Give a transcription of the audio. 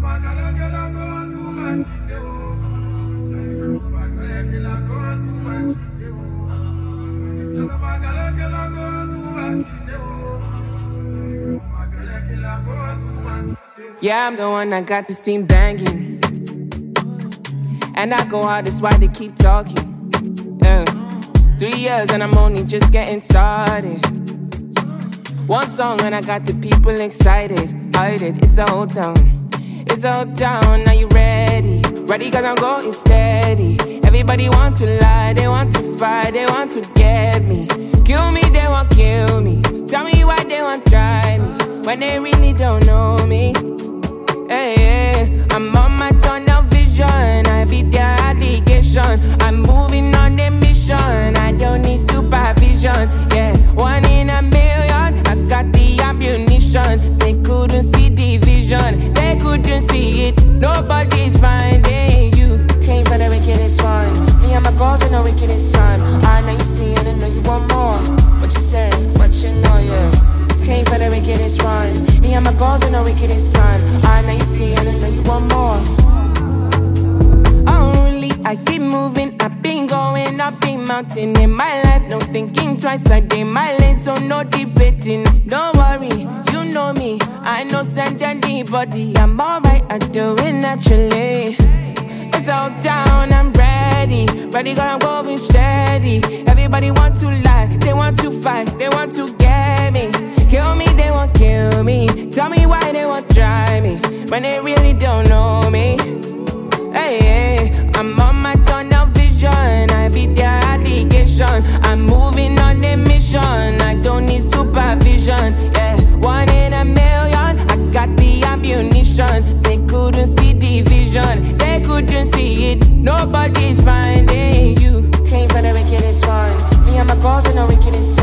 Yeah, I'm the one that got the scene banging, and I go hard, that's why they keep talking. Yeah. 3 years and I'm only just getting started. One song and I got the people excited. It's the whole town. It's the whole town. Are you ready? Ready cause I'm going steady. Everybody want to lie, they want to fight, they want to get me. Kill me, they won't kill me. Tell me why they won't try me when they really don't know me. Hey, hey. I'm on my tunnel vision, I beat their allegation. I'm moving on the mission, I don't need supervision. Yeah, 1 in a million, I got the ammunition. They couldn't see the vision, they couldn't see it. Nobody's finding you. Came for the wickedest one. Me and my girls in the wickedest time. I know you see it and know you want more. What you say, what you know, yeah. Came for the wickedest one. Me and my girls in the wickedest time. I know you see it and know you want more. I keep moving, I've been going up the mountain in my life, no thinking twice a day, my lane, so no debating. Don't worry, you know me, I no send anybody, I'm alright, I do it naturally. It's out town, I'm ready, cause I'm going steady. Everybody want to lie, they want to fight, they want to get me. Kill me, they won't kill me. Tell me why they won't try me when they really don't know me. Hey, hey, I'm on my tunnel vision, I beat their allegation. I'm moving on a mission, I don't need supervision. Yeah, 1 in a million, I got the ammunition. They couldn't see the vision, they couldn't see it. Nobody's finding you. Came for the wickedest one. Me and my girls in the wickedest